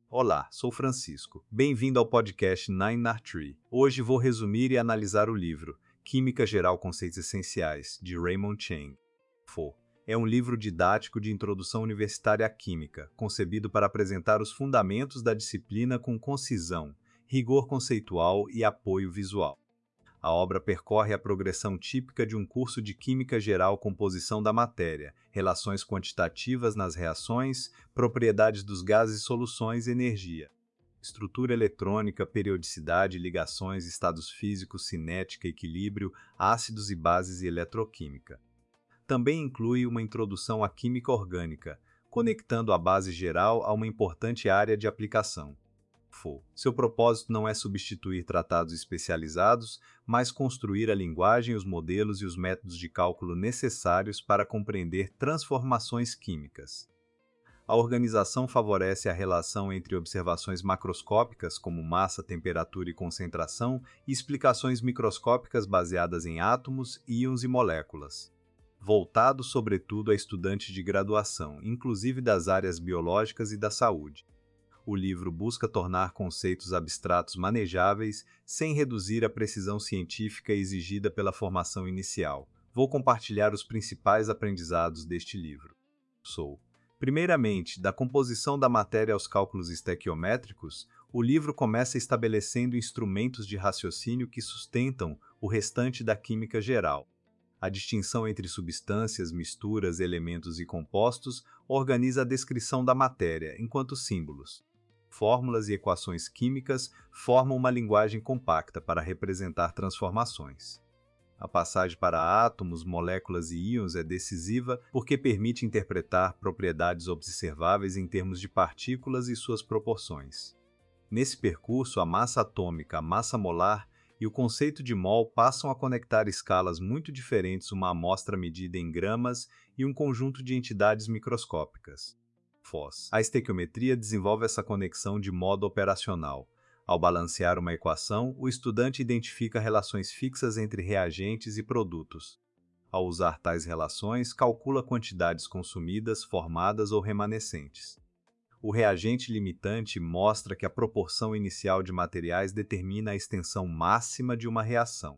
Olá, sou Francisco. Bem-vindo ao podcast Nine Art Tree. Hoje vou resumir e analisar o livro Química Geral Conceitos Essenciais, de Raymond Chang. É um livro didático de introdução universitária à química, concebido para apresentar os fundamentos da disciplina com concisão, rigor conceitual e apoio visual. A obra percorre a progressão típica de um curso de Química Geral Composição da matéria, relações quantitativas nas reações, propriedades dos gases e soluções e energia. Estrutura eletrônica, periodicidade, ligações, estados físicos, cinética, equilíbrio, ácidos e bases e eletroquímica. Também inclui uma introdução à química orgânica, conectando a base geral a uma importante área de aplicação. Seu propósito não é substituir tratados especializados, mas construir a linguagem, os modelos e os métodos de cálculo necessários para compreender transformações químicas. A organização favorece a relação entre observações macroscópicas, como massa, temperatura e concentração, e explicações microscópicas baseadas em átomos, íons e moléculas. Voltado sobretudo a estudantes de graduação, inclusive das áreas biológicas e da saúde. O livro busca tornar conceitos abstratos manejáveis sem reduzir a precisão científica exigida pela formação inicial. Vou compartilhar os principais aprendizados deste livro. Primeiramente, da composição da matéria aos cálculos estequiométricos, o livro começa estabelecendo instrumentos de raciocínio que sustentam o restante da química geral. A distinção entre substâncias, misturas, elementos e compostos organiza a descrição da matéria, enquanto símbolos, fórmulas e equações químicas formam uma linguagem compacta para representar transformações. A passagem para átomos, moléculas e íons é decisiva porque permite interpretar propriedades observáveis em termos de partículas e suas proporções. Nesse percurso, a massa atômica, a massa molar e o conceito de mol passam a conectar escalas muito diferentes, uma amostra medida em gramas e um conjunto de entidades microscópicas. A estequiometria desenvolve essa conexão de modo operacional. Ao balancear uma equação, o estudante identifica relações fixas entre reagentes e produtos. Ao usar tais relações, calcula quantidades consumidas, formadas ou remanescentes. O reagente limitante mostra que a proporção inicial de materiais determina a extensão máxima de uma reação.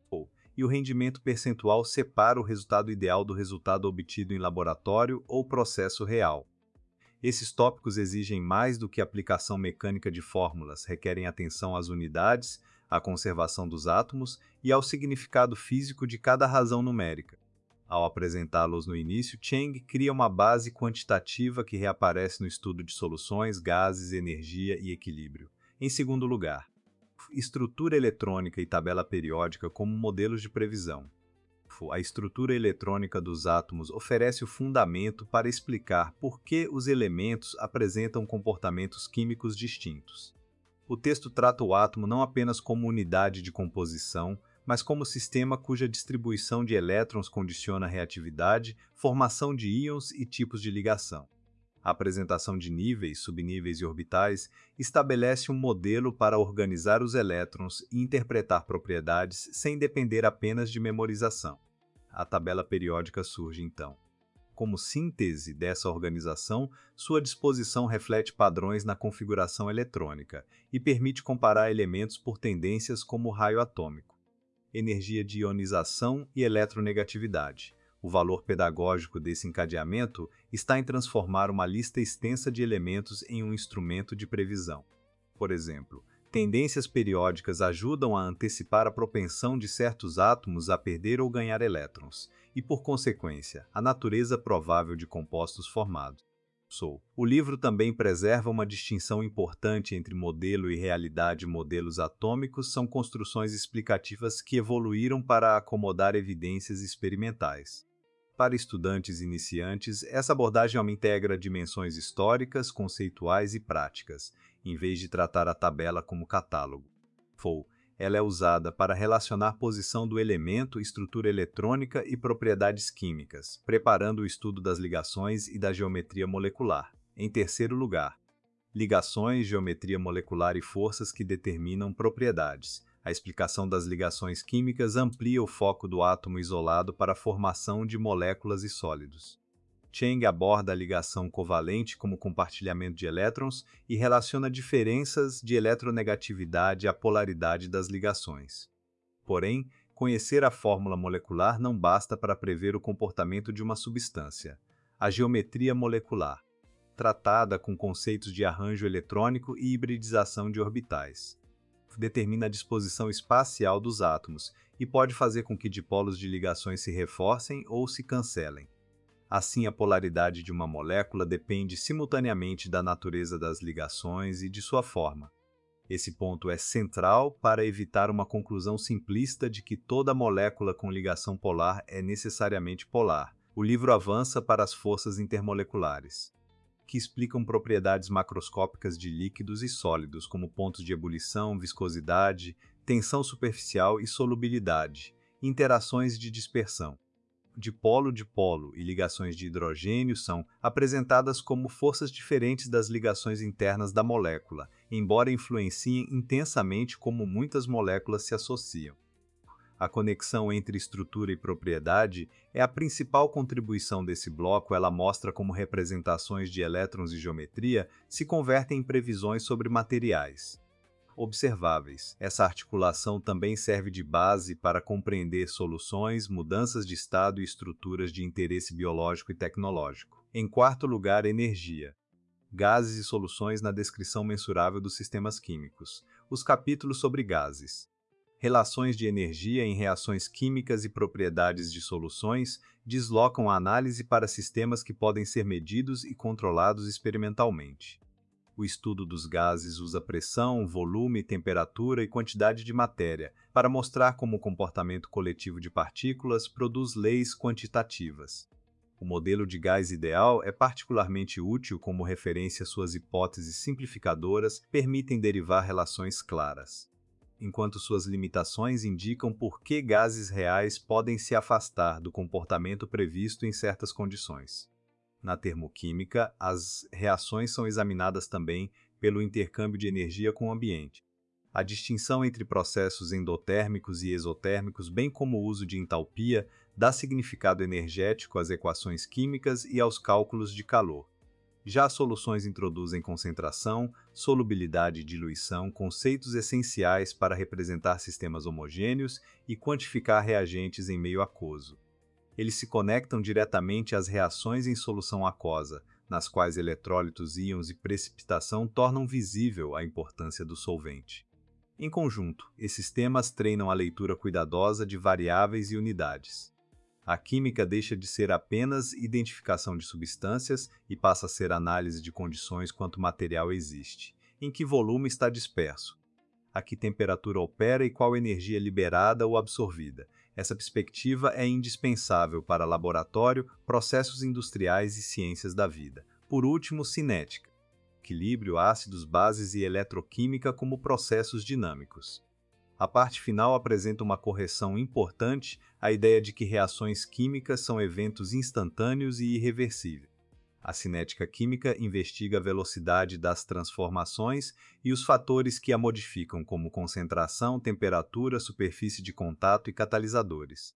E o rendimento percentual separa o resultado ideal do resultado obtido em laboratório ou processo real. Esses tópicos exigem mais do que aplicação mecânica de fórmulas, requerem atenção às unidades, à conservação dos átomos e ao significado físico de cada razão numérica. Ao apresentá-los no início, Chang cria uma base quantitativa que reaparece no estudo de soluções, gases, energia e equilíbrio. Em segundo lugar, estrutura eletrônica e tabela periódica como modelos de previsão. A estrutura eletrônica dos átomos oferece o fundamento para explicar por que os elementos apresentam comportamentos químicos distintos. O texto trata o átomo não apenas como unidade de composição, mas como sistema cuja distribuição de elétrons condiciona a reatividade, formação de íons e tipos de ligação. A apresentação de níveis, subníveis e orbitais estabelece um modelo para organizar os elétrons e interpretar propriedades sem depender apenas de memorização. A tabela periódica surge, então. Como síntese dessa organização, sua disposição reflete padrões na configuração eletrônica e permite comparar elementos por tendências como o raio atômico, energia de ionização e eletronegatividade. O valor pedagógico desse encadeamento está em transformar uma lista extensa de elementos em um instrumento de previsão. Por exemplo, tendências periódicas ajudam a antecipar a propensão de certos átomos a perder ou ganhar elétrons, e, por consequência, a natureza provável de compostos formados. O livro também preserva uma distinção importante entre modelo e realidade. Modelos atômicos são construções explicativas que evoluíram para acomodar evidências experimentais. Para estudantes iniciantes, essa abordagem integra dimensões históricas, conceituais e práticas, em vez de tratar a tabela como catálogo. Ela é usada para relacionar posição do elemento, estrutura eletrônica e propriedades químicas, preparando o estudo das ligações e da geometria molecular. Em terceiro lugar, ligações, geometria molecular e forças que determinam propriedades. A explicação das ligações químicas amplia o foco do átomo isolado para a formação de moléculas e sólidos. Chang aborda a ligação covalente como compartilhamento de elétrons e relaciona diferenças de eletronegatividade à polaridade das ligações. Porém, conhecer a fórmula molecular não basta para prever o comportamento de uma substância. A geometria molecular, tratada com conceitos de arranjo eletrônico e hibridização de orbitais, determina a disposição espacial dos átomos e pode fazer com que dipolos de ligações se reforcem ou se cancelem. Assim, a polaridade de uma molécula depende simultaneamente da natureza das ligações e de sua forma. Esse ponto é central para evitar uma conclusão simplista de que toda molécula com ligação polar é necessariamente polar. O livro avança para as forças intermoleculares, que explicam propriedades macroscópicas de líquidos e sólidos, como pontos de ebulição, viscosidade, tensão superficial e solubilidade, interações de dispersão. Dipolo-dipolo e ligações de hidrogênio são apresentadas como forças diferentes das ligações internas da molécula, embora influenciem intensamente como muitas moléculas se associam. A conexão entre estrutura e propriedade é a principal contribuição desse bloco. Ela mostra como representações de elétrons e geometria se convertem em previsões sobre materiais observáveis. Essa articulação também serve de base para compreender soluções, mudanças de estado e estruturas de interesse biológico e tecnológico. Em quarto lugar, energia. Gases e soluções na descrição mensurável dos sistemas químicos. Os capítulos sobre gases. Relações de energia em reações químicas e propriedades de soluções deslocam a análise para sistemas que podem ser medidos e controlados experimentalmente. O estudo dos gases usa pressão, volume, temperatura e quantidade de matéria para mostrar como o comportamento coletivo de partículas produz leis quantitativas. O modelo de gás ideal é particularmente útil como referência. Suas hipóteses simplificadoras permitem derivar relações claras, enquanto suas limitações indicam por que gases reais podem se afastar do comportamento previsto em certas condições. Na termoquímica, as reações são examinadas também pelo intercâmbio de energia com o ambiente. A distinção entre processos endotérmicos e exotérmicos, bem como o uso de entalpia, dá significado energético às equações químicas e aos cálculos de calor. Já as soluções introduzem concentração, solubilidade e diluição, conceitos essenciais para representar sistemas homogêneos e quantificar reagentes em meio aquoso. Eles se conectam diretamente às reações em solução aquosa, nas quais eletrólitos, íons e precipitação tornam visível a importância do solvente. Em conjunto, esses temas treinam a leitura cuidadosa de variáveis e unidades. A química deixa de ser apenas identificação de substâncias e passa a ser análise de condições quanto material existe, em que volume está disperso, a que temperatura opera e qual energia é liberada ou absorvida. Essa perspectiva é indispensável para laboratório, processos industriais e ciências da vida. Por último, cinética. Equilíbrio, ácidos, bases e eletroquímica como processos dinâmicos. A parte final apresenta uma correção importante à ideia de que reações químicas são eventos instantâneos e irreversíveis. A cinética química investiga a velocidade das transformações e os fatores que a modificam, como concentração, temperatura, superfície de contato e catalisadores.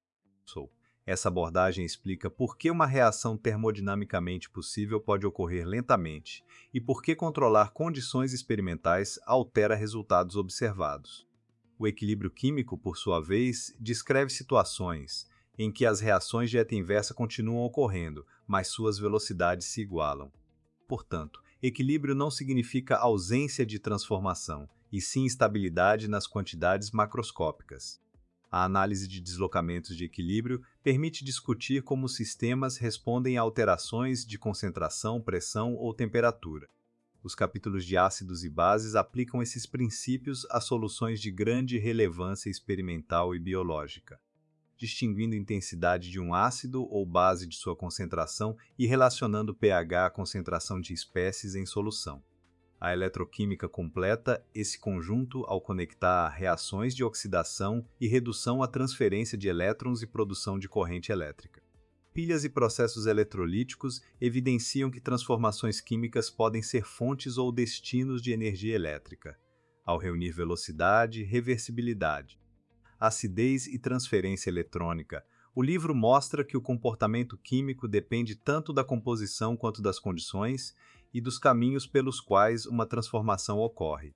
Essa abordagem explica por que uma reação termodinamicamente possível pode ocorrer lentamente e por que controlar condições experimentais altera resultados observados. O equilíbrio químico, por sua vez, descreve situações em que as reações de reta inversa continuam ocorrendo, mas suas velocidades se igualam. Portanto, equilíbrio não significa ausência de transformação, e sim estabilidade nas quantidades macroscópicas. A análise de deslocamentos de equilíbrio permite discutir como os sistemas respondem a alterações de concentração, pressão ou temperatura. Os capítulos de ácidos e bases aplicam esses princípios a soluções de grande relevância experimental e biológica, distinguindo a intensidade de um ácido ou base de sua concentração e relacionando pH à concentração de espécies em solução. A eletroquímica completa esse conjunto ao conectar reações de oxidação e redução à transferência de elétrons e produção de corrente elétrica. Pilhas e processos eletrolíticos evidenciam que transformações químicas podem ser fontes ou destinos de energia elétrica, ao reunir velocidade, reversibilidade, acidez e transferência eletrônica. O livro mostra que o comportamento químico depende tanto da composição quanto das condições e dos caminhos pelos quais uma transformação ocorre.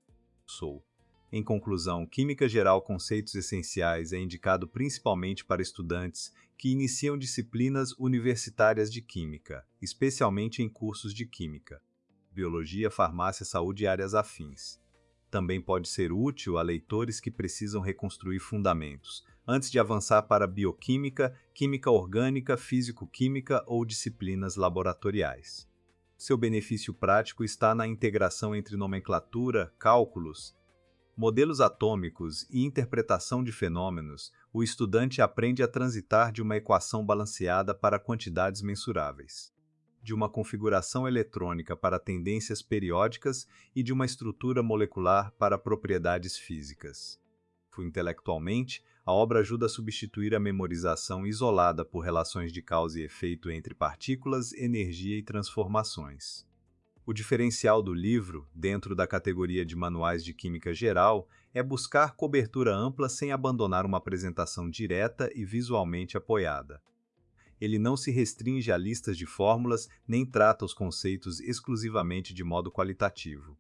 Em conclusão, Química Geral Conceitos Essenciais é indicado principalmente para estudantes que iniciam disciplinas universitárias de Química, especialmente em cursos de Química, Biologia, Farmácia, Saúde e áreas afins. Também pode ser útil a leitores que precisam reconstruir fundamentos, antes de avançar para bioquímica, química orgânica, físico-química ou disciplinas laboratoriais. Seu benefício prático está na integração entre nomenclatura, cálculos, modelos atômicos e interpretação de fenômenos. O estudante aprende a transitar de uma equação balanceada para quantidades mensuráveis, de uma configuração eletrônica para tendências periódicas e de uma estrutura molecular para propriedades físicas. Intelectualmente, a obra ajuda a substituir a memorização isolada por relações de causa e efeito entre partículas, energia e transformações. O diferencial do livro, dentro da categoria de manuais de química geral, é buscar cobertura ampla sem abandonar uma apresentação direta e visualmente apoiada. Ele não se restringe a listas de fórmulas nem trata os conceitos exclusivamente de modo qualitativo.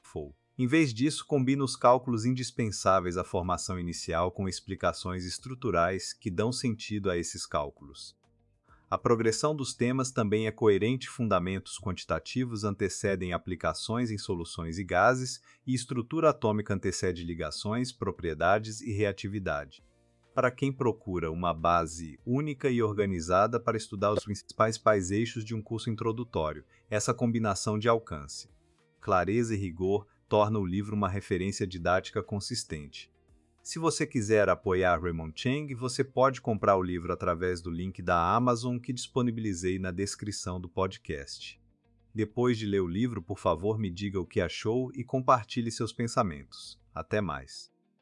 Em vez disso, combina os cálculos indispensáveis à formação inicial com explicações estruturais que dão sentido a esses cálculos. A progressão dos temas também é coerente. Fundamentos quantitativos antecedem aplicações em soluções e gases, e estrutura atômica antecede ligações, propriedades e reatividade. Para quem procura uma base única e organizada para estudar os principais eixos de um curso introdutório, essa combinação de alcance, clareza e rigor torna o livro uma referência didática consistente. Se você quiser apoiar Raymond Chang, você pode comprar o livro através do link da Amazon que disponibilizei na descrição do podcast. Depois de ler o livro, por favor, me diga o que achou e compartilhe seus pensamentos. Até mais!